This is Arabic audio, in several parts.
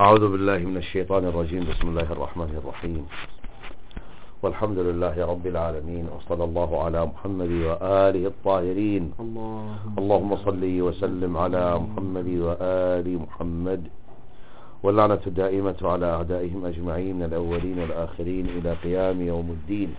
أعوذ بالله من الشيطان الرجيم. بسم الله الرحمن الرحيم، والحمد لله رب العالمين، وصلى الله على محمد وآله الطاهرين. اللهم صل وسلم على محمد وآل محمد، واللعنة الدائمة على أعدائهم أجمعين من الأولين والآخرين إلى قيام يوم الدين.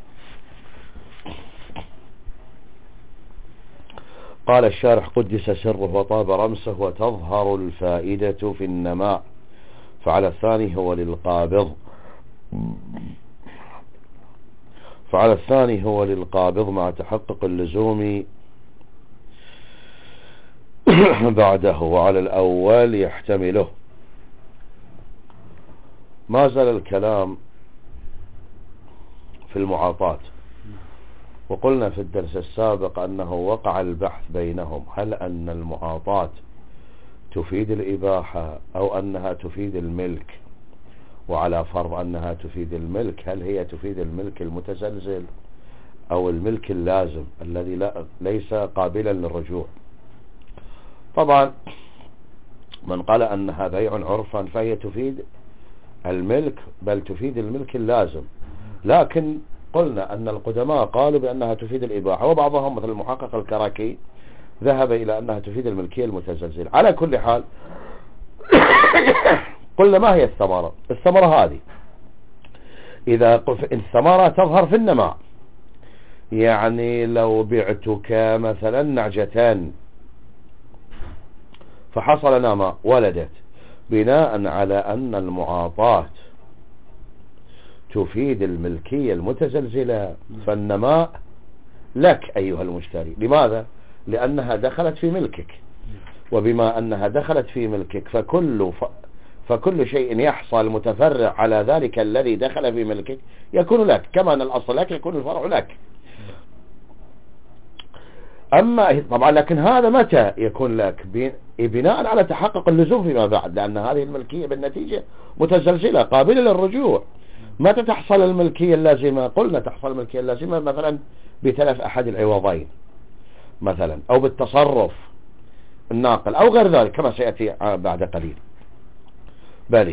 قال الشارح قدس سره وطاب رمسه: وتظهر الفائدة في النماء، فعلى الثاني هو للقابض مع تحقق اللزوم بعده، وعلى الأول يحتمله. ما زال الكلام في المعاطاة، وقلنا في الدرس السابق أنه وقع البحث بينهم هل أن المعاطاة تفيد الإباحة أو أنها تفيد الملك، وعلى فرض أنها تفيد الملك هل هي تفيد الملك المتزلزل أو الملك اللازم الذي ليس قابلا للرجوع. طبعا من قال أنها بيع عرفا فهي تفيد الملك، بل تفيد الملك اللازم، لكن قلنا أن القدماء قالوا بأنها تفيد الإباحة، وبعضهم مثل المحقق الكراكي ذهب إلى أنها تفيد الملكية المتزلزلة. على كل حال قلنا ما هي الثمرة؟ الثمرة هذه إذا الثمرة تظهر في النماء، يعني لو بعتك مثلا نعجتان فحصل نماء ولدت، بناء على أن المعاطاة تفيد الملكية المتزلزلة، فالنماء لك أيها المشتري. لماذا؟ لأنها دخلت في ملكك، وبما أنها دخلت في ملكك فكل شيء يحصل متفرع على ذلك الذي دخل في ملكك يكون لك، كما أن الأصل لك يكون الفرع لك. أما طبعا لكن هذا متى يكون لك؟ بناء على تحقق اللزوم فيما بعد، لأن هذه الملكية بالنتيجة متزلزلة قابلة للرجوع. متى تحصل الملكية اللازمة؟ قلنا تحصل الملكية اللازمة مثلا بتلف أحد العوضين مثلا، أو بالتصرف الناقل أو غير ذلك كما سيأتي بعد قليل. بلي.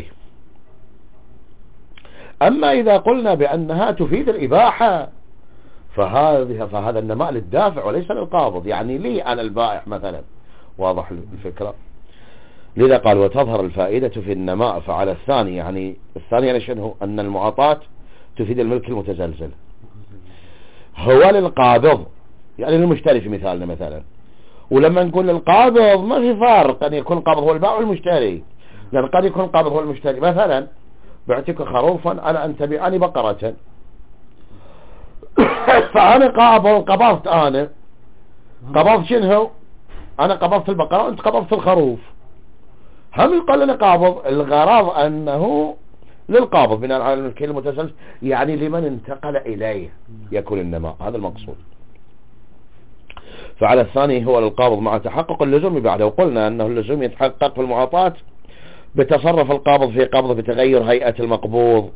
أما إذا قلنا بأنها تفيد الإباحة فهذا النماء للدافع وليس للقابض، يعني لي أنا البائع مثلا. واضح الفكرة؟ لذا قال وتظهر الفائدة في النماء، فعلى الثاني، يعني الثاني يعني شنو؟ أن المعاطاة تفيد الملك المتزلزل هو للقابض، يعني للمشتري في مثالنا مثلا. ولما نقول للقابض ما في فرق أن يكون القابض هو البائع والمشتري، لأن قد يكون القابض هو المشتري. مثلا بعتك خروفا، أن تبيعني بقرة، فأنا قبضت شنو؟ أنا قبضت البقرة وأنت قبضت الخروف. هم يقال لنا قابض، الغرض أنه للقابض بناء على الملكية المتزلزل، يعني لمن انتقل إليه يكون النماء، هذا المقصود. فعلى الثاني هو للقابض مع تحقق اللزوم بعده، وقلنا أنه اللزوم يتحقق في المعاطاة بتصرف القابض في قبضه، بتغير هيئة المقبوض،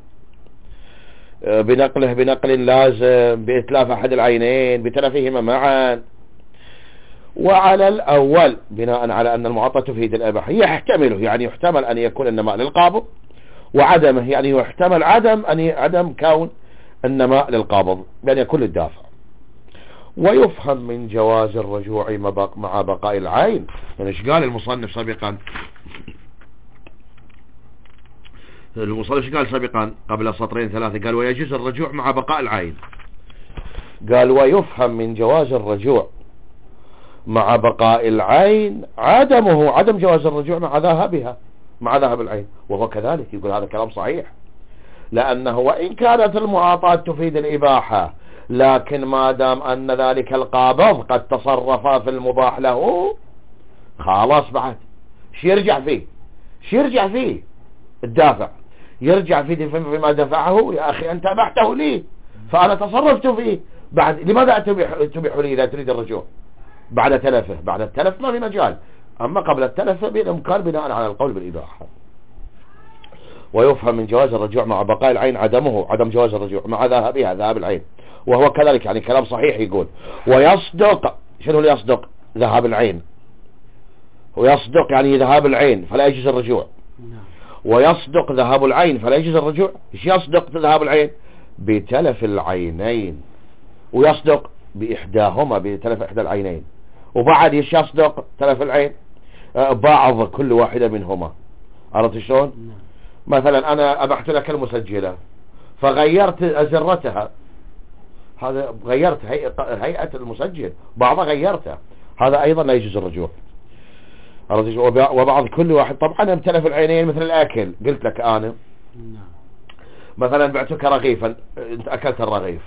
بنقله بنقل لازم، بإتلاف أحد العينين، بتلفهما معا. وعلى الأول بناء على أن المعاطاة تفيد الإباحة يحتمله، يعني يحتمل أن يكون النماء للقابض، وعدمه يعني يحتمل عدم كون النماء للقابض بأن يكون للدافع. ويفهم من جواز الرجوع مع بقاء العين. يعني ايش قال المصنف سابقا؟ المصنف قال سابقا قبل سطرين ثلاثة، قال ويجوز الرجوع مع بقاء العين. قال ويفهم من جواز الرجوع مع بقاء العين عدم جواز الرجوع مع ذهاب العين، وهو كذلك. يقول هذا كلام صحيح، لأنه وإن كانت المعاطاة تفيد الإباحة، لكن ما دام أن ذلك القابض قد تصرف في المباح له، خلاص بعد شو يرجع فيه الدافع، يرجع فيما دفعه. يا أخي أنت أبحته لي فأنا تصرفت فيه، بعد لماذا تبيح لي إذا تريد الرجوع بعد تلفه؟ بعد التلف ما في مجال، أما قبل التلف بالإمكان بناء على القول بالإباحة. ويفهم من جواز الرجوع مع بقاء العين عدم جواز الرجوع مع ذهاب العين، وهو كذلك، يعني كلام صحيح. يقول ويصدق، شنو اللي يصدق؟ ذهاب العين، ويصدق يعني ذهاب العين فلا يجوز الرجوع. ويصدق ذهاب العين فلا يجوز الرجوع. ايش يصدق ذهاب العين؟ بتلف العينين، ويصدق بإحداهما بتلف إحدى العينين، وبعد ايش يصدق تلف العين؟ بعض كل واحدة منهما. عرفت شلون؟ مثلا انا ابحت لك المسجلة فغيرت أزرتها، هذا غيرت هيئة المسجل، بعضها غيرتها، هذا ايضا لا يجوز الرجوع. عرفت شلون؟ وبعض كل واحد طبعا امتلف العينين مثل الاكل. قلت لك انا مثلا بعتك رغيفا، انت اكلت الرغيف،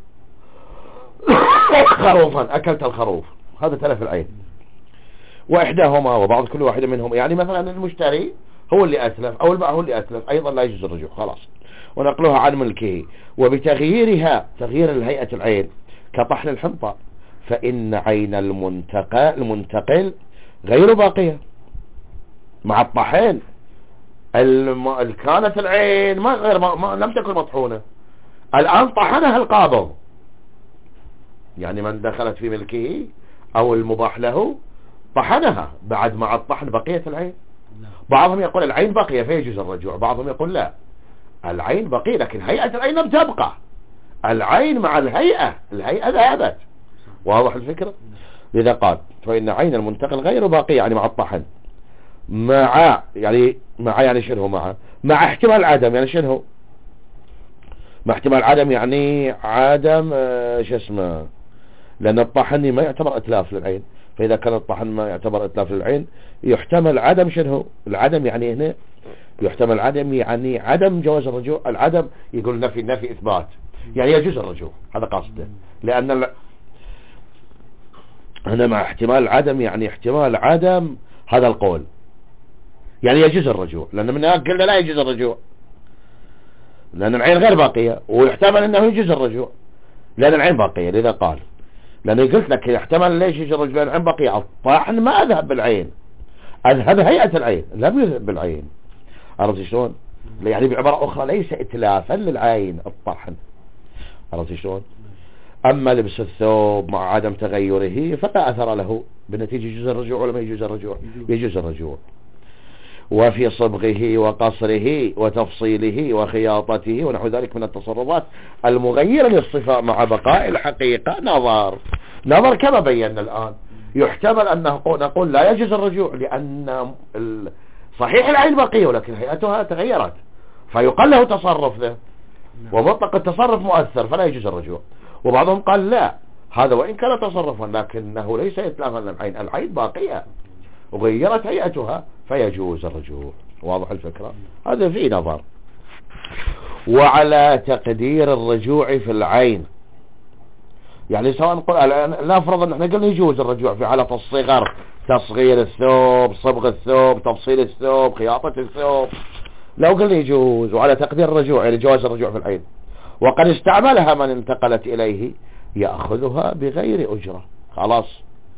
خروفا اكلت الخروف، هذا تلف العين. واحداهما وبعض كل واحدة منهم، يعني مثلا المشتري هو اللي اتلف او البائع هو اللي اتلف، ايضا لا يجوز الرجوع خلاص، ونقلها عن ملكه. وبتغييرها، تغيير الهيئة العين كطحن الحنطة، فإن عين المنتقل غير باقية مع الطحن. كانت العين لم تكن مطحونة، الآن طحنها القابض، يعني من دخلت في ملكه أو المباح له طحنها، بعد مع الطحن بقية العين. بعضهم يقول العين بقية فيجوز الرجوع، بعضهم يقول لا، العين بقية لكن هيئة العين لم تبقى، العين مع الهيئة ذهبت. واضح الفكرة؟ لذا قال فإن عين المنتقل غير باقية، يعني مع الطحن، يعني شنو مع احتمال العدم، يعني شنو مع احتمال العدم؟ يعني عدم شو اسمه، لأن الطحن ما يعتبر اتلاف للعين، فإذا كان الطحن ما يعتبر اتلاف للعين يحتمل عدم شنو العدم، يعني هنا يحتمل عدم، يعني عدم جواز الرجوع. العدم يقول نفي إثبات، يعني يجوز الرجوع، هذا قصده. لأن هنا مع احتمال العدم، يعني احتمال عدم هذا القول، يعني يجوز الرجوع، لأن من قلنا لا يجوز الرجوع لأن العين غير باقية، ويحتمل أنه يجوز الرجوع لأن العين باقية. لذا قال، لأن قلت لك يحتمل ليش يجوز الرجوع، لأن العين باقية. الطحن ما أذهب بالعين، أذهب هيئة العين لم يذهب بالعين. عرفت شلون؟ يعني بعبارة أخرى ليس إتلافا للعين الطحن. عرفت شلون؟ أما لبس الثوب مع عدم تغيره فلا أثر له، بالنتيجة يجوز الرجوع ولا ما يجوز الرجوع؟ يجوز الرجوع. وفي صبغه وقصره وتفصيله وخياطته ونحو ذلك من التصرفات المغيرة للصفة مع بقاء الحقيقة نظر كما بينا الآن. يحتمل أن نقول لا يجوز الرجوع لأن صحيح العين بقية ولكن هيئتها تغيرت، فيقال له تصرف له، ومطلق التصرف مؤثر فلا يجوز الرجوع. وبعضهم قال لا، هذا وإن كان تصرفا لكنه ليس إتلافا للعين، العين باقية وغيرت هيئتها فيجوز الرجوع. واضح الفكرة؟ هذا في نظر. وعلى تقدير الرجوع في العين، يعني سواء نقول لا أفرض أن احنا قلنا يجوز الرجوع في حالة الصغر، تصغير الثوب، صبغ الثوب، تفصيل الثوب، خياطة الثوب، لو قلنا يجوز. وعلى تقدير الرجوع يعني جواز الرجوع في العين، وقد استعملها من انتقلت إليه يأخذها بغير أجرة. خلاص،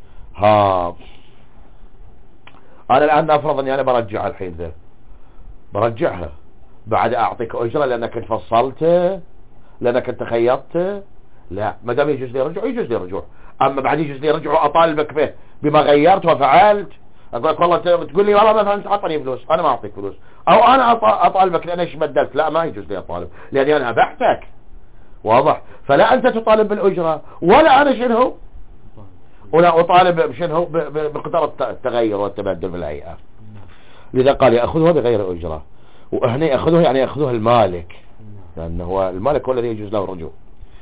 أنا الآن أفرض أني أنا برجع الحين ذا، برجعها بعد أعطيك أجرة لأنك انت فصلته، لأنك انت خيطته؟ لا، ما دام يجوز لي رجوع يجوز لي رجوع. أما بعد يجوز لي رجوع وأطالبك به بما غيرت وفعلت، أقول لك والله تقول لي والله مثلا أنت أعطني فلوس، أنا ما أعطيك فلوس، أو أنا أطالبك لأن إيش بدلت، لا ما يجوز لي أطالب لأني أنا أبحتك. واضح؟ فلا أنت تطالب بالأجرة ولا أنا شنو، ولا أطالب بشنو بقدر التغير والتبدل بالهيئة. لذا قال يأخذها بغير أجرة. وهنا يأخذها يعني يأخذها المالك، لأنه هو المالك هو الذي يجوز له الرجوع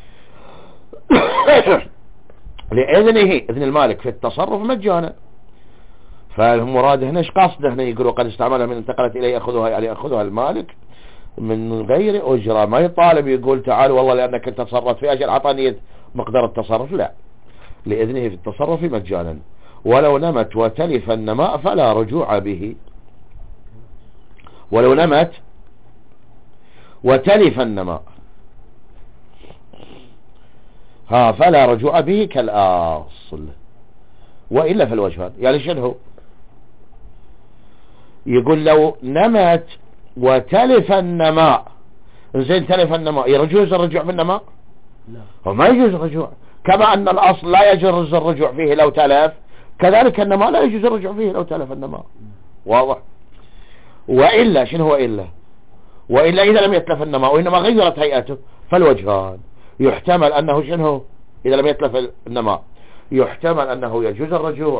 لإذنه، إذن المالك في التصرف مجانا. فالمراد هنا ايش قصده؟ هنا يقولوا قد استعملها من انتقلت إليه يأخذها، يعني يأخذها المالك من غير أجرة، ما يطالب يقول تعال والله لأنك تصرفت في أجل عطاني مقدار التصرف، لا، لإذنه في التصرف مجانا. ولو نمت وتلف النماء فلا رجوع به. ولو نمت وتلف النماء فلا رجوع به كالأصل، وإلا في الوجهان. يعني شنو يقول؟ لو نمت وتلف النماء، زين تلف النماء يجوز الرجوع بالنماء؟ لا، وما يجوز الرجوع. كما أن الأصل لا يجوز الرجوع فيه لو تلف، كذلك النماء لا يجوز الرجوع فيه لو تلف النماء. واضح؟ وإلا شنو هو وإلا إذا لم يتلف النماء وإنما غيرت هيئته فالوجهان يحتمل أنه شنو إذا لم يتلف النماء يحتمل أنه يجوز الرجوع،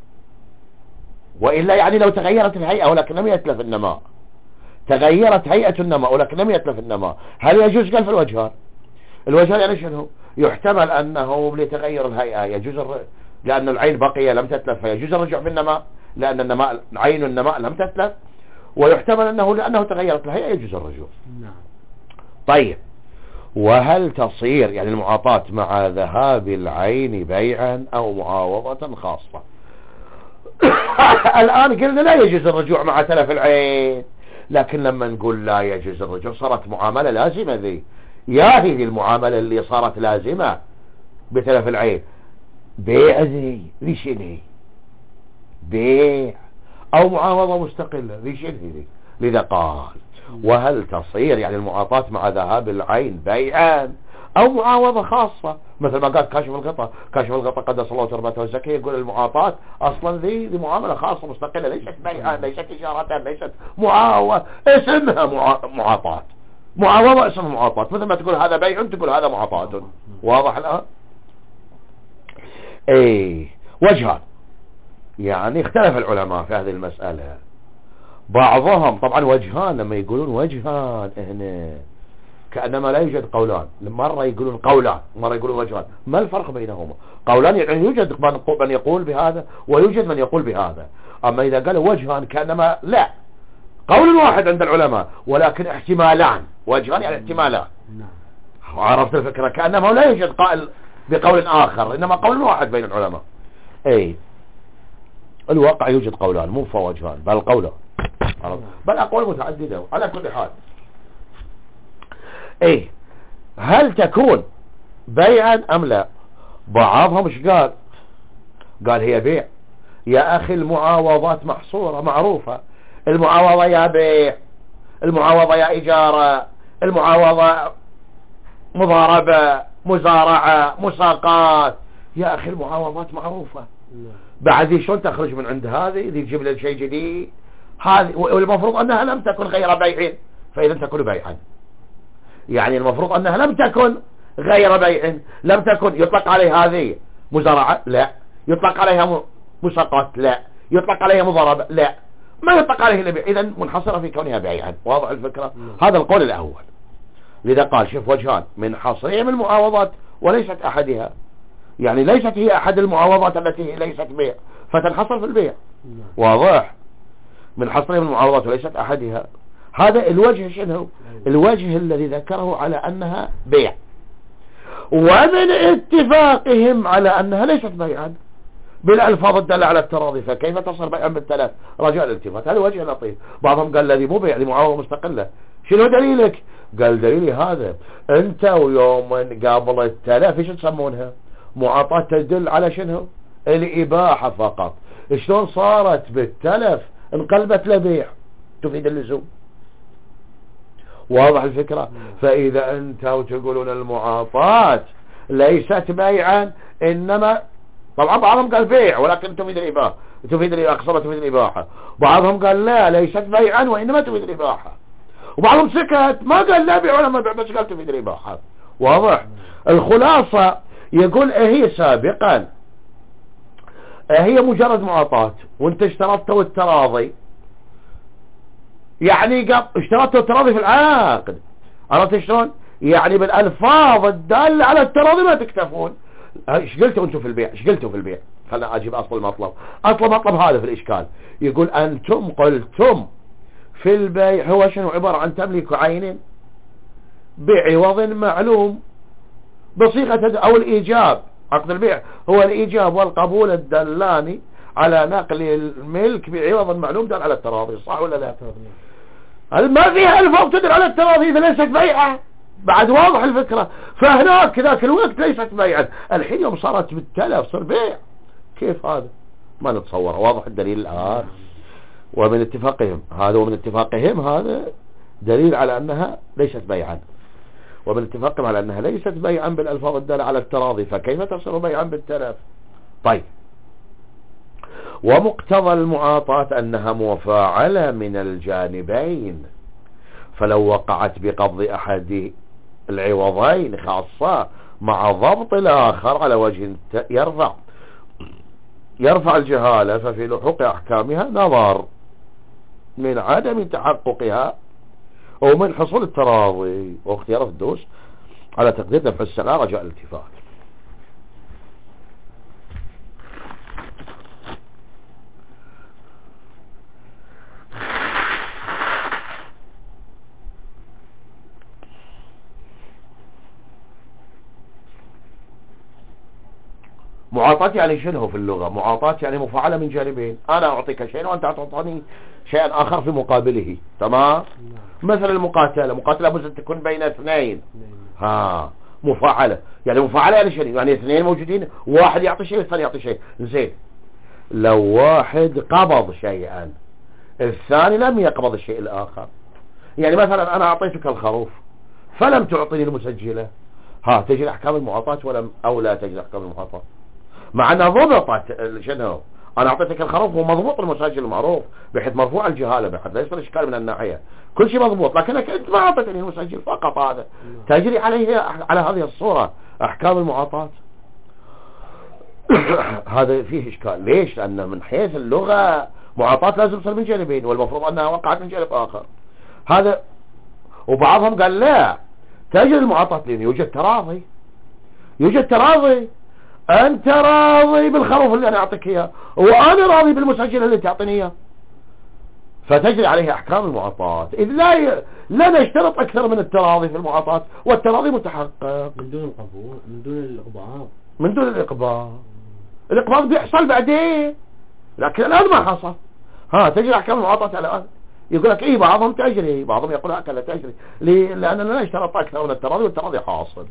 وإلا يعني لو تغيرت الهيئة ولكن لم يتلف النماء، تغيرت هيئة النماء ولكن لم يتلف النماء، هل يجوز؟ قال في الوجهان يعني شنو يحتمل أنه لتغير الهيئة يجوز لأن العين بقية لم تتلف فيجوز الرجوع في النماء لأن النماء عين النماء لم تتلف، ويحتمل أنه لأنه تغيرت الهيئة يجوز الرجوع. طيب وهل تصير يعني المعاطاة مع ذهاب العين بيعا أو معاوضة خاصة؟ الآن قلنا لا يجوز الرجوع مع تلف العين، لكن لما نقول لا يجوز الرجوع صارت معاملة لازمة ذي، يا هذه المعاملة اللي صارت لازمة بتلف العين بيع ذي شنو بيع أو معاوضة مستقلة ذي شنو لذا قال وهل تصير يعني المعاطاة مع ذهاب العين بيعا أو معاوضة خاصة، مثل ما قال كاشف الغطاء قدس الله تربته والزكية، يقول المعاطاة أصلا ذي معاملة خاصة مستقلة ليست بيعا ليست إشارة ليست معاوضة، اسمها معاطاة، معاوضة اسمها معاطاة، مثل ما تقول هذا بيع تقول هذا معاطاة. واضح الآن؟ ايه وجهان يعني اختلف العلماء في هذه المسألة، بعضهم طبعا وجهان لما يقولون وجهان هنا كأنما لا يوجد قولان، مرة يقولون قولان مرة يقولون وجهان، ما الفرق بينهما؟ قولان يعني يوجد من يقول بهذا ويوجد من يقول بهذا، أما إذا قالوا وجهان كأنما لا قول واحد عند العلماء ولكن احتمالان، وجهان يعني احتمالان. عرفت الفكرة؟ كأنما لا يوجد قائل بقول آخر إنما قول واحد بين العلماء. اي الواقع يوجد قولان مو فوجهان بل قولان، بل أقوال متعددة على كل حال. ايه هل تكون بيعا أم لا؟ بعضهم ايش قال هي بيع يا أخي، المعاوضات محصورة معروفة، المعاوضة يا بيع، المعاوضة يا إجارة، المعاوضة مضاربة مزارعة مساقات، يا أخي المعاوضات معروفة، بعد شلون تخرج من عند هذه تجيب لنا شيء جديد؟ هذه والمفروض أنها لم تكن غير بيع، فإذا تكون بيعا يعني المفروض أنها لم تكن غير بيع، لم تكن يطلق عليها هذه مزارعة لا، يطلق عليها مساقات لا، يطلق عليها مضاربة لا، ما يطلق عليه الا بيع، اذا منحصرة في كونها بيعا. واضح الفكرة؟ هذا القول الأول. لذا قال شوف وجهان من حصرهم المعاوضات وليست أحدها، يعني ليست هي أحد المعاوضات التي هي ليست بيع فتنحصر في البيع. واضح؟ من حصرهم المعاوضات وليست أحدها، هذا الوجه شنو؟ الوجه الذي ذكره على أنها بيع، ومن اتفاقهم على أنها ليست بيعا بالألفاظ الدالة على التراضي، فكيف تصل بيعا بالثلاث؟ رجاء الالتفات. هذا وجه لطيف. بعضهم قال الذي مو بيع لمعاوضة مستقلة. شنو دليلك؟ قال دليلي هذا، انت ويوم قابل التلف ايش تسمونها؟ معاطاة تدل على شنو؟ الإباحة فقط. شلون صارت بالتلف انقلبت لبيع تفيد اللزوم؟ واضح الفكرة؟ فإذا انتوا تقولون المعاطاة ليست بيعا إنما طبعا بعضهم قال بيع ولكن تفيد الإباحة، تفيد الإباحة، بعضهم قال لا ليست بيعا وإنما تفيد الإباحة، وبعضهم سكت ما قال لا بيع ولا ما بيع بس قال تفيد الإباحة. واضح؟ الخلاصة يقول هي سابقا هي مجرد معاطاة وانت اشترطت التراضي، يعني اشترطت التراضي في العقد، عرفت شلون؟ يعني بالألفاظ الدالة على التراضي ما تكتفون. ايش قلتوا انتم في البيع؟ ايش قلتوا في البيع؟ خلنا اجيب اصل المطلب. اصل المطلب هذا في الاشكال، يقول انتم قلتم في البيع هو شنو؟ عبارة عن تمليك عين بعوض معلوم بصيغة او الايجاب. عقد البيع هو الايجاب والقبول الدلاني على نقل الملك بعوض معلوم دل على التراضي، صح ولا لا؟ ما فيها الفاظ تدل على التراضي اذا ليست بيعة. بعد واضح الفكرة؟ فهناك ذاك الوقت ليست بيعا، الحين يوم صارت بالتلف صار بيع، كيف هذا؟ ما نتصور. واضح الدليل الآن؟ ومن اتفاقهم هذا دليل على أنها ليست بيعا، ومن اتفاقهم على أنها ليست بيعا بالألفاظ الدالة على التراضي، فكيف تصير بيعا بالتلف؟ طيب ومقتضى المعاطاة أنها مفاعلة من الجانبين، فلو وقعت بقبض أحد العوضين خاصة مع ضبط الآخر على وجه يرفع الجهالة، ففي لحوق أحكامها نظر من عدم تحققها أو من حصول التراضي واختيار الدوس على تقدير دفع السلام رجاء الاتفاق. معاطاة يعني شنو في اللغة؟ معاطاة يعني مفاعلة من جانبين، أنا أعطيك شيء وأنت تعطيني شيئا آخر في مقابله. تمام. مثل المقاتلة، مقاتلة لابد أن تكون بين اثنين. مفاعلة يعني مفاعلة يعني شنو؟ يعني اثنين موجودين، واحد يعطي شيء والثاني يعطي شيء. زين، لو واحد قبض شيئا الثاني لم يقبض الشيء الآخر، يعني مثلا أنا أعطيتك الخروف فلم تعطيني المسجلة، تجري أحكام المعاطاة أو لا تجري أحكام المعاطاة؟ مع أنها ضبطت شنو؟ أنا أعطيتك الخروف ومضبوط المسجل المعروف بحيث مرفوع الجهالة، بحيث لا يصير إشكال من الناحية، كل شيء مضبوط، لكنك أنت ما أعطيتني المسجل فقط، هذا تجري عليه على هذه الصورة أحكام المعاطاة. هذا فيه إشكال. ليش؟ لأن من حيث اللغة معاطاة لازم تصير من جانبين، والمفروض أنها وقعت من جانب آخر. هذا وبعضهم قال لا تجري المعاطاة لأن يوجد تراضي. أنت راضي بالخروف اللي أنا أعطيك إياه وأنا راضي بالمسجل اللي تعطيني إياه، فتجري عليه أحكام المعاطاة، إذ لا نشترط أكثر من التراضي في المعاطاة، والتراضي متحقق من دون القبول، من دون الإقباض. الإقباض بيحصل بعدين، لكن الآن ما حصل. تجري أحكام المعاطاة الآن. يقول لك إيه بعضهم تجري، بعضهم يقول هكذا تجري، لأننا لا نشترط أكثر من التراضي، والتراضي حاصل.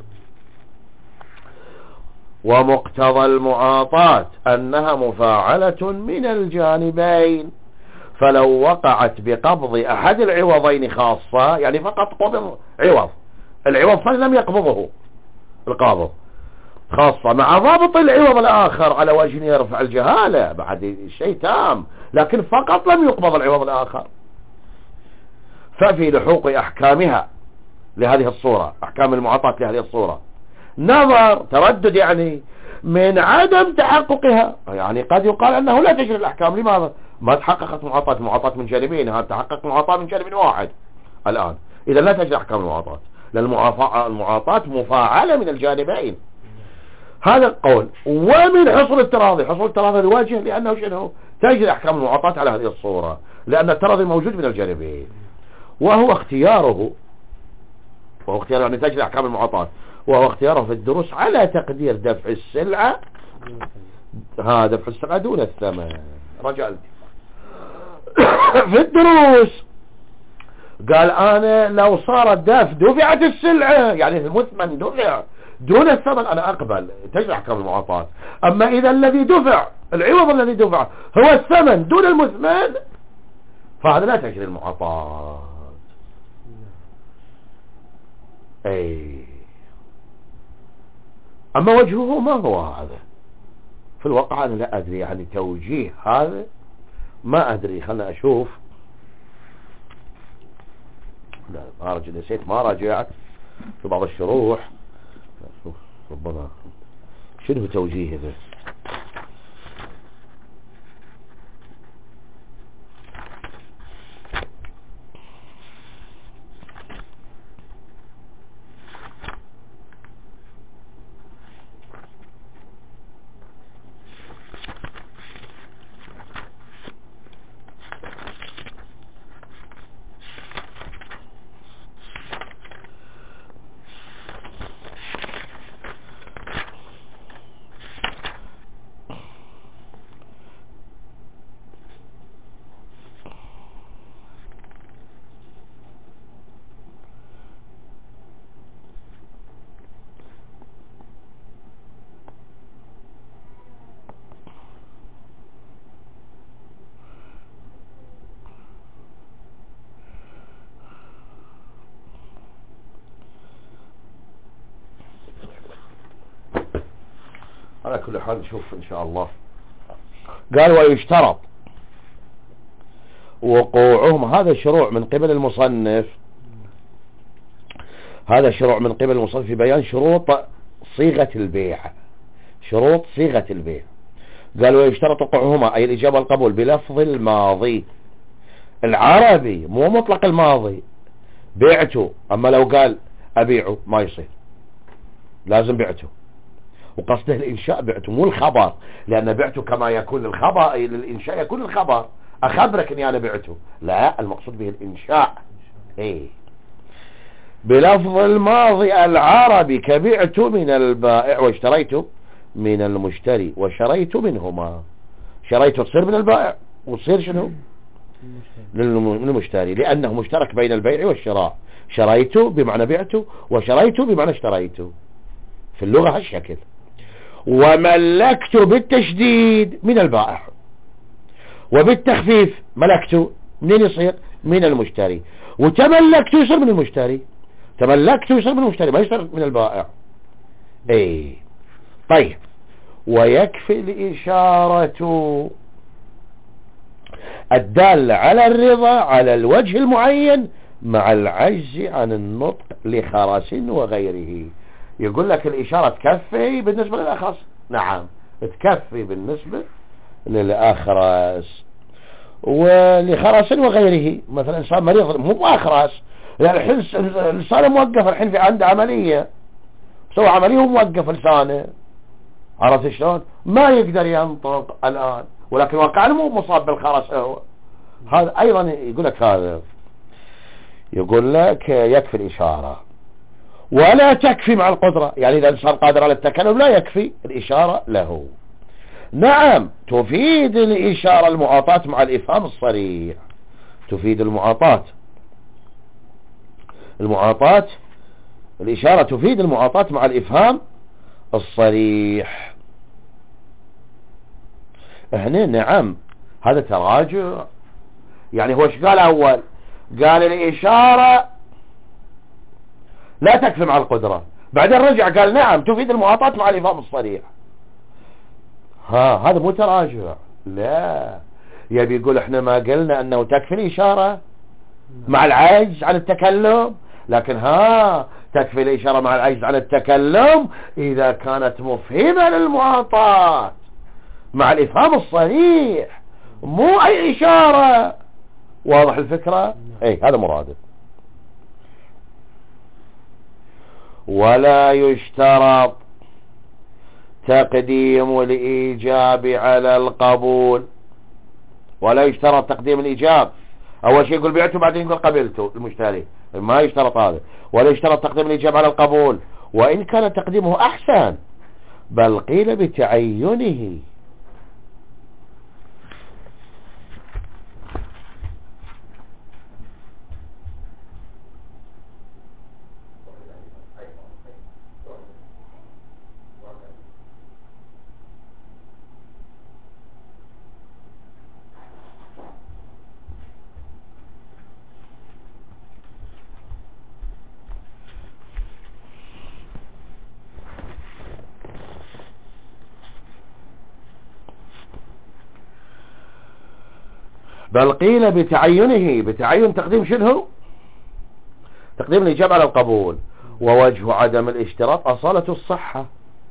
ومقتضى المعاطاة أنها مفاعلة من الجانبين، فلو وقعت بقبض أحد العوضين خاصة، يعني فقط قبض عوض، العوض لم يقبضه القابض، خاصة مع ضابط العوض الآخر على وجه يرفع الجهالة، بعد شيء تام، لكن فقط لم يقبض العوض الآخر، ففي لحوق أحكامها لهذه الصورة، أحكام المعاطاة لهذه الصورة نظر تردد، يعني من عدم تحققها، يعني قد يقال أنه لا تجري الأحكام. لماذا؟ ما تحققت معاطاة من جانبين، تحقق معاطاة من جانب واحد الآن، إذا لا تجري أحكام المعاطاة، لأن المعاطاة مفاعلة من الجانبين. هذا القول. ومن حصول التراضي، حصول التراضي الواجه، لأنه شنو؟ تجري أحكام المعاطاة على هذه الصورة، لأن التراضي موجود من الجانبين، وهو اختياره يعني تجري أحكام المعاطاة، وهو اختياره في الدروس على تقدير دفع السلعة، دفع السلعة دون الثمن رجاء. في الدروس قال أنا لو صار دفعت السلعة، يعني المثمن دفع دون الثمن، أنا أقبل تجري أحكام المعاطاة. أما إذا الذي دفع، العوض الذي دفع هو الثمن دون المثمن، فهذا لا تجري المعاطاة. أما وجهه ما هو هذا في الواقع؟ أنا لا أدري، يعني توجيه هذا ما أدري. خلنا أشوف. لا نسيت ما راجعت في بعض الشروح. ربما شنو توجيه هذا؟ على كل حال نشوف إن شاء الله قال ويشترط وقوعهم. هذا شروع من قبل المصنف، هذا شروع من قبل المصنف في بيان شروط صيغة البيع، شروط صيغة البيع. قال ويشترط وقوعهما أي الإجابة والقبول بلفظ الماضي العربي، مو مطلق الماضي. بعته، أما لو قال أبيعه ما يصير، لازم بعته، وقصده الإنشاء بعته مو الخبر، لأن بعته كما يكون الخبر للإنشاء يكون الخبر، أخبرك أني أنا بعته، لا المقصود به الإنشاء. إيه بلفظ الماضي العربي كبعت من البائع واشتريت من المشتري وشريت منهما. شريت تصير من البائع وتصير شنو من المشتري، لأنه مشترك بين البيع والشراء. شريت بمعنى بعت وشريت بمعنى اشتريت في اللغة هالشكل. وملكت بالتشديد من البائع، وبالتخفيف ملكت منين يصير من المشتري، وتملكت يصير من المشتري، تملكت يصير من المشتري ما يصير من البائع. ايه طيب. ويكفي الإشارة الدالة على الرضا على الوجه المعين مع العجز عن النطق لخرس وغيره. يقول لك الإشارة تكفي بالنسبة للأخرس، نعم تكفي بالنسبة للأخرس ولخرس وغيره. مثلا إنسان مريض مو أخرس، يعني الحين لسانه موقف، الحين في عنده عملية، سوى عملية وموقف لسانه، عرفت شلون؟ ما يقدر ينطق الآن، ولكن واقعا مو مصاب بالخرس هو. هذا أيضا يقول لك، هذا يقول لك يكفي الإشارة ولا تكفي مع القدرة. يعني إذا الإنسان قادر على التكلم لا يكفي الإشارة له. نعم تفيد الإشارة المعاطاة مع الإفهام الصريح، تفيد المعاطاة الإشارة تفيد المعاطاة مع الإفهام الصريح. هنا نعم هذا تراجع. يعني هو ايش قال أول؟ قال الإشارة لا تكفي مع القدرة، بعدين رجع قال نعم تفيد المعاطاة مع الإفهام الصريح. هذا مو تراجع، لا يبي يقول احنا ما قلنا انه تكفي الإشارة مع العجز عن التكلم، لكن تكفي الإشارة مع العجز عن التكلم إذا كانت مفهمة للمعاطاة مع الإفهام الصريح، مو أي إشارة. واضح الفكرة؟ اي هذا مراده. ولا يشترط تقديم الإيجاب على القبول، ولا يشترط تقديم الإيجاب. أول شيء يقول بعته بعدين يقول قبلته المشتري، ما يشترط هذا. ولا يشترط تقديم الإيجاب على القبول، وإن كان تقديمه أحسن، بل قيل بتعينه. بل قيل بتعينه. بتعين تقديم شنو؟ تقديم الإجابة على القبول. ووجه عدم الاشتراط أصالة الصحة.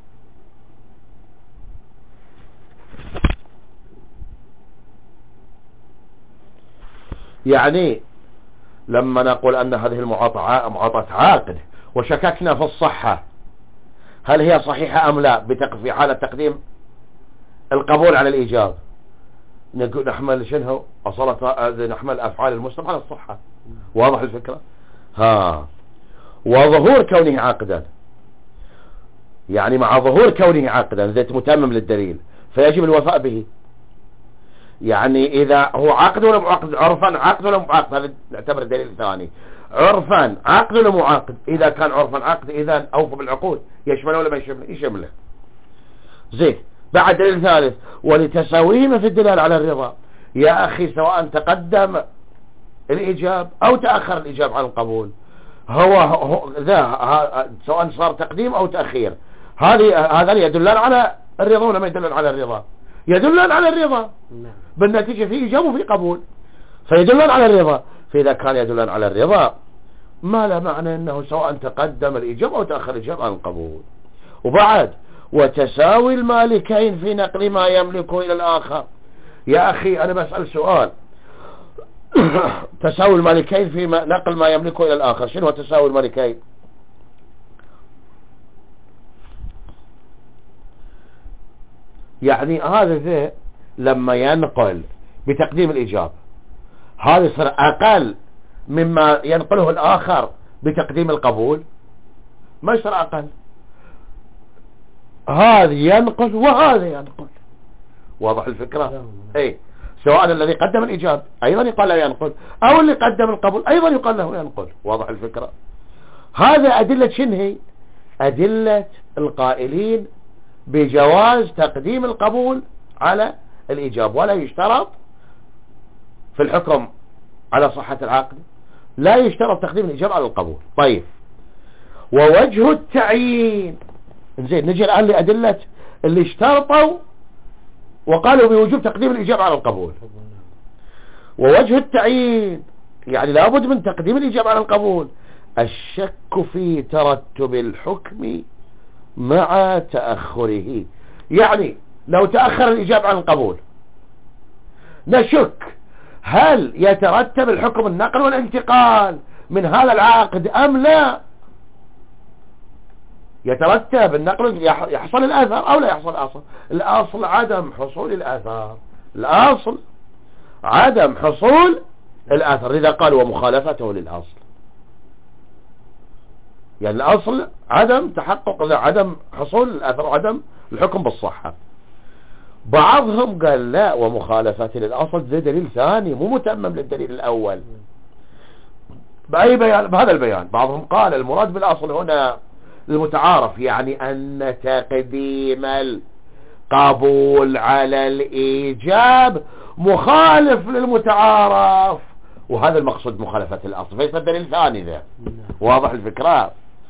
يعني لما نقول أن هذه المعاطاة عاقد وشككنا في الصحة، هل هي صحيحة أم لا؟ في حالة تقديم القبول على الإيجاب نقول نحمل شنو أصالة، نحمل أفعال المسلم على الصحة. واضح الفكرة؟ وظهور كونه عاقدا، يعني مع ظهور كونه عاقدا زيت متمم للدليل فيجب الوفاء به. يعني إذا هو عقد ولا معقد، عرفا عقد ولا معقد، هذا نعتبر الدليل الثاني. عرفا عقد ولا معقد؟ إذا كان عرفا عقد إذا أوفوا بالعقود، يشمله ولا ما يشمله؟ يشمله. زين. بعد دليل ثالث، ولتساويهما في الدلالة على الرضا. يا أخي سواء تقدم الإجاب أو تأخر الإجاب عن القبول، سواء صار تقديم أو تأخير، هذا يدلان على الرضا ولا ما يدلان على الرضا؟ يدلان على الرضا بالنتيجة في إيجاب وفي قبول، فيدلان على الرضا. فإذا كان يدلان على الرضا ما لا معنى أنه سواء تقدم الإيجاب أو تأخر الإيجاب عن القبول. وبعد وتساوي المالكين في نقل ما يملكه إلى الآخر. يا أخي أنا بسأل سؤال، تساوي المالكين في نقل ما يملكه إلى الآخر، شنو هو تساوي المالكين؟ يعني هذا ذا لما ينقل بتقديم الإيجاب هذا يصير أقل مما ينقله الآخر بتقديم القبول، ما يصير أقل. هذا ينقل وهذا ينقل، واضح الفكرة؟ اي سواء الذي قدم الإيجاب أيضا يقال له ينقل، أو اللي قدم القبول أيضا يقال له ينقل، واضح الفكرة؟ هذا أدلة شنهي؟ أدلة القائلين بجواز تقديم القبول على الإيجاب، ولا يشترط في الحكم على صحة العقد، لا يشترط تقديم الإيجاب على القبول. طيب ووجه التعيين، زين نجي الآن لأدلة اللي اشترطوا وقالوا بوجوب تقديم الإيجاب على القبول. ووجه التعيين يعني لابد من تقديم الإيجاب على القبول الشك في ترتب الحكم مع تأخره. يعني لو تأخر الإيجاب عن القبول نشك هل يترتب الحكم النقل والانتقال من هذا العقد أم لا، يترتب النقل يحصل الأثر أو لا يحصل الأصل. الأصل عدم حصول الأثر، الأصل عدم حصول الأثر، إذا قال ومخالفته للأصل، يعني الأصل عدم تحقق عدم حصول الأثر وعدم الحكم بالصحة. بعضهم قال لا ومخالفته للأصل ده دليل ثاني مو متمم للدليل الأول بأي بيان، بهذا البيان. بعضهم قال المراد بالأصل هنا المتعارف، يعني أن تقديم القبول على الإيجاب مخالف للمتعارف، وهذا المقصود مخالفة الأصل، فيصير دليل ثاني ذا. واضح الفكرة؟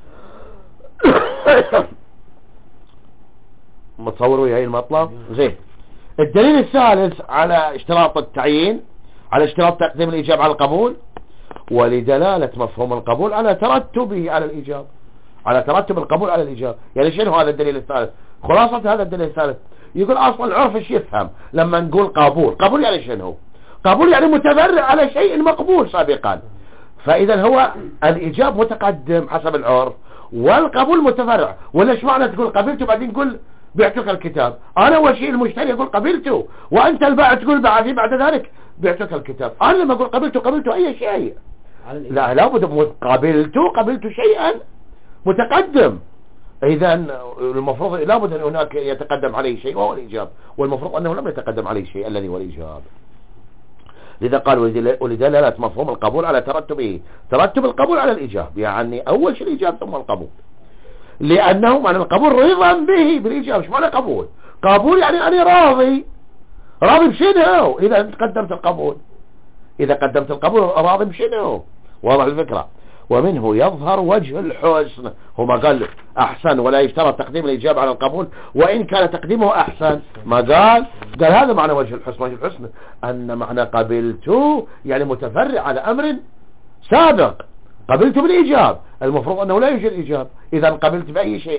متصوروا هاي المطلب؟ زين. الدليل الثالث على اشتراط التعيين، على اشتراط تقديم الإيجاب على القبول، ولدلالة مفهوم القبول على ترتبه على الإيجاب، على ترتب القبول على الإيجاب. يعني شنو هذا الدليل الثالث؟ خلاصة هذا الدليل الثالث يقول أصلا العرف ايش يفهم لما نقول قبول؟ قبول يعني شنو؟ قبول يعني متفرع على شيء مقبول سابقا، فإذا هو الإيجاب متقدم حسب العرف والقبول متفرع. ولا ايش معنى تقول قبلته بعدين تقول بعتك الكتاب؟ أنا أول شيء المشتري يقول قبلته، وأنت البائع تقول بعد ذلك بعتك الكتاب. أنا لما أقول قبلته أي شيء، لا لابد قبلت شيئا متقدم. إذا المفروض لابد أن هناك يتقدم عليه شيء وهو الإيجاب، والمفروض أنه لم يتقدم عليه شيء الذي هو الإيجاب. لذا قال ولدلالة مفهوم القبول على ترتب القبول على الإيجاب، يعني أول شيء الإيجاب ثم القبول، لأنه معنى القبول رضا به بالإيجاب. ايش معنى قبول؟ قبول يعني أنا راضي بشنو إذا قدمت القبول، إذا قدمت القبول راضي بشنو. واضح الفكرة؟ ومنه يظهر وجه الحسن. هما قال أحسن ولا يشترط تقديم الإجابة على القبول وإن كان تقديمه أحسن. ما قال هذا معنى وجه الحسن. وجه الحسن أن معنى قبلت يعني متفرع على أمر سابق. قبلت بالإجابة، المفروض أنه لا يوجد إجابة، إذا قبلت بأي شيء.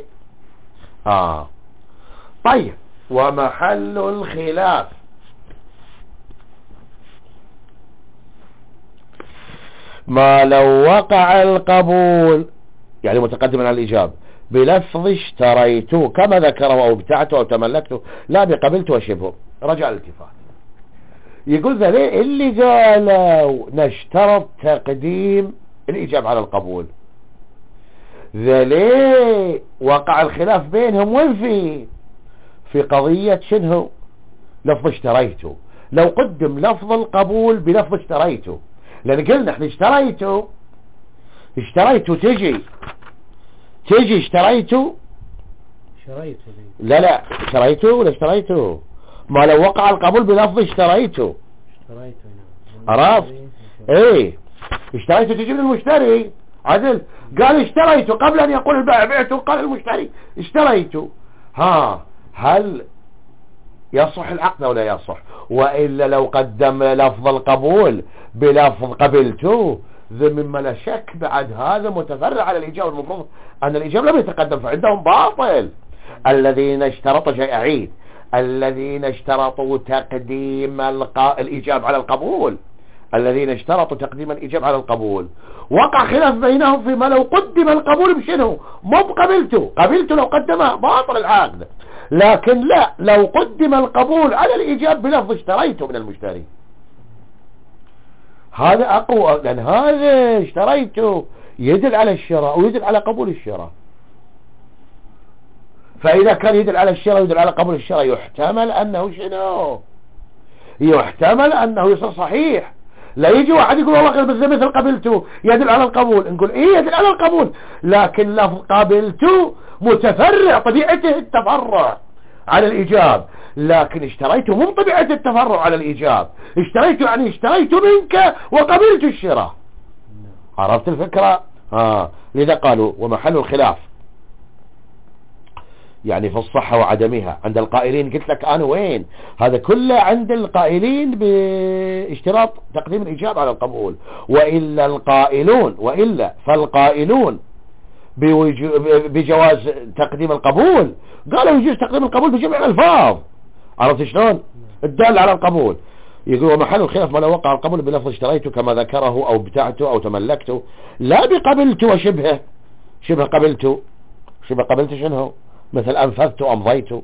طيب ومحل الخلاف ما لو وقع القبول يعني متقدما على الإجابة بلفظ اشتريت كما ذكره أو ابتعته أو تملكته، لا بقبلت وشبهه. رجع الالتفات يقول ذا ليه اللي قالوا نشترط تقديم الإجابة على القبول، ذا ليه وقع الخلاف بينهم وين في قضية شنو لفظ اشتريته. لو قدم لفظ القبول بلفظ اشتريته، لأن قلنا احنا اشتريته تجي اشتريته لا اشتريته ولا اشتريته. ما لو وقع القبول بلفظ اشتريته عرفت ايه؟ اشتريته تجي من المشتري عدل. قال اشتريته قبل ان يقول البائع بعته، قال المشتري اشتريته. هل يصح العقد أو لا يصح. وإلا لو قدم لفظ القبول بلفظ قبلته مما لا شك بعد هذا متفرع على الإيجاب. المفروض أن الإيجاب لم يتقدم فعندهم باطل. الذين اشترطوا شيء أعيد، الذين اشترطوا تقديم الإيجاب على القبول، الذين اشترطوا تقديم الإيجاب على القبول وقع خلاف بينهم فيما لو قدم القبول بشنو، مو قبلته لو قدمه باطل العقد. لكن لا، لو قدم القبول على الإيجاب بلفظ اشتريته من المشتري، هذا أقوى، لأن هذا اشتريته يدل على الشراء ويدل على قبول الشراء. فإذا كان يدل على الشراء ويدل على قبول الشراء يحتمل أنه شنو، يحتمل أنه يصير صحيح. لا يجي واحد يقول والله مثل قبلته يدل على القبول، نقول ايه يدل على القبول، لكن لفظ قبلته متفرع، طبيعته التفرع على الإيجاب، لكن اشتريته مو طبيعة التفرع على الإيجاب. اشتريته يعني اشتريت منك وقبلت الشراء. عرفت الفكرة؟ لذا قالوا ومحل الخلاف يعني في الصحة وعدمها عند القائلين. قلت لك أنا وين هذا كله عند القائلين باشتراط تقديم الإيجاب على القبول. وإلا فالقائلون بجواز تقديم القبول قالوا يجوز تقديم القبول بجميع الألفاظ. عرفت شلون؟ الدال على القبول. يقول ومحل الخلاف ما لو وقع القبول بلفظ اشتريته كما ذكره أو ابتعته أو تملكته، لا بقبلته وشبهه. شبه قبلته شنو؟ مثل أنفذت أمضيت.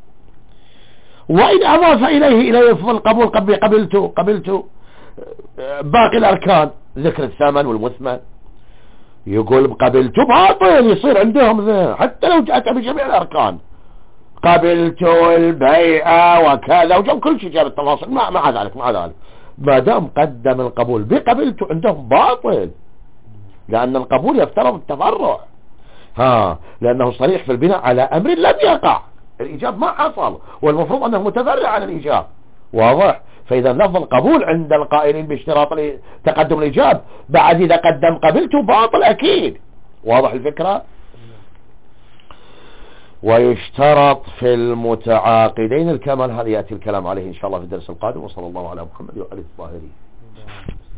وإن أضاف إليه لفظ القبول قبلت باقي الأركان ذكر الثمن والمثمن، يقول قبلت باطل، يصير عندهم ذا حتى لو جاءت بجميع الأركان، قبلت البيع وكذا وجم كل شيء جاب التفاصيل مع ذلك ما دام قدم القبول بقبلت عندهم باطل، لأن القبول يفترض التفرع. لأنه صريح في البناء على أمر لم يقع، الإيجاب ما حصل، والمفروض أنه متفرع عن الإيجاب. واضح؟ فإذا لفظ القبول عند القائلين باشتراط تقدم الإيجاب بعد إذا قدم قبلته باطل أكيد. واضح الفكرة؟ ويشترط في المتعاقدين الكمال. هذا يأتي الكلام عليه إن شاء الله في الدرس القادم. وصلى الله على محمد وآله الطاهرين.